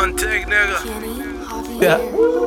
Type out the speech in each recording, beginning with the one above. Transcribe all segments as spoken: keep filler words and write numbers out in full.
One take, nigga. Yeah.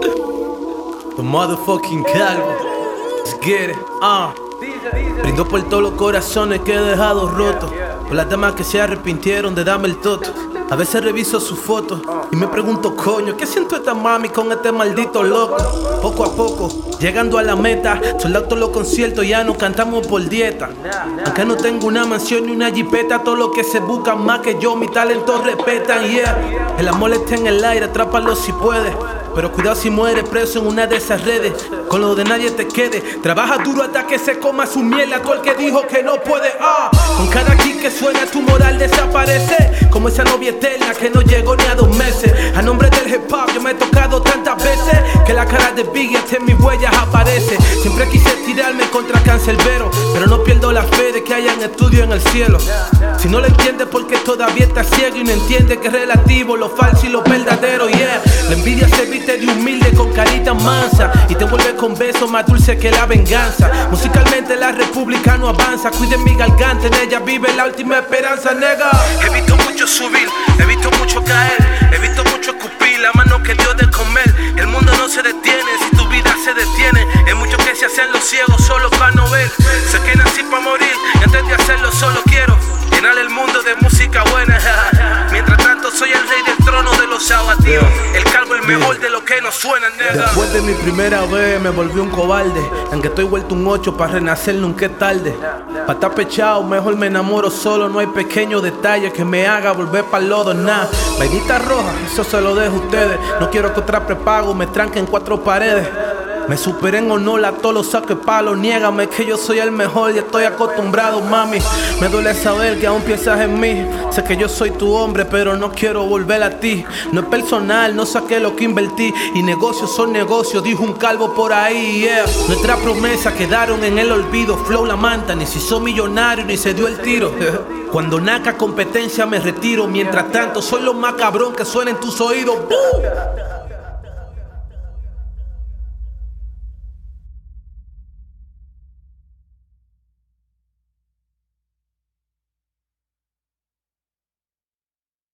The motherfucking calvo. Let's get it. Uh. Brindo por todos los corazones que he dejado rotos, por las damas que se arrepintieron de darme el toto. A veces reviso sus fotos y me pregunto, coño, ¿qué siento esta mami con este maldito loco? Poco a poco, llegando a la meta, soldado todos los conciertos, ya no cantamos por dieta. Aunque no tengo una mansión ni una jipeta, todo lo que se buscan más que yo, mi talento respetan, yeah. El amor está en el aire, atrápalo si puedes, pero cuidado si mueres preso en una de esas redes. Con lo de nadie te quede, trabaja duro hasta que se coma su miel. A todo el que dijo que no puede, ah. Con cada kick que suena tu moral desaparece, como esa novia eterna que no llegó ni a dos meses. A nombre del hip hop yo me he tocado tantas veces que la cara de Biggie hasta en mis huellas aparece. Siempre quise tirarme contra Cancerbero, pero no pierdo la fe de que hayan estudio en el cielo. Si no lo entiendes porque todavía estás ciego y no entiendes que es relativo lo falso y lo verdadero, yeah. La envidia se viste de humilde con carita mansa y te vuelve con besos más dulce que la venganza. Musicalmente la república no avanza, cuiden mi garganta, en ella vive la última esperanza, nega. He visto mucho subir, he visto mucho caer, he visto mucho escupir la mano que dio de comer. El mundo no se detiene si tu vida se detiene. Hay muchos que se hacen los ciegos solo para no ver. Sé que nací para morir y antes de hacerlo solo quiero llenar el mundo de música buena. Mientras tanto soy el rey del trono de los abatidos, el calvo el mejor de lo que nos suena, nega. Después de mi primera vez me volví un cobarde, aunque estoy vuelto un ocho para renacer nunca es tarde. Pa' estar pechado mejor me enamoro solo, no hay pequeño detalle que me haga volver pa'l lodo, nah. Vainita roja, eso se lo dejo a ustedes, no quiero que otra prepago me tranquen cuatro paredes. Me superé en honor a todos los saques palos. Niégame que yo soy el mejor y estoy acostumbrado, mami. Me duele saber que aún piensas en mí. Sé que yo soy tu hombre, pero no quiero volver a ti. No es personal, no saqué lo que invertí. Y negocios son negocios, dijo un calvo por ahí, yeah. Nuestras promesas quedaron en el olvido. Flow la manta, ni se hizo millonario ni se dio el tiro. Cuando naca competencia me retiro. Mientras tanto soy lo más cabrón que suena en tus oídos. ¡Bum!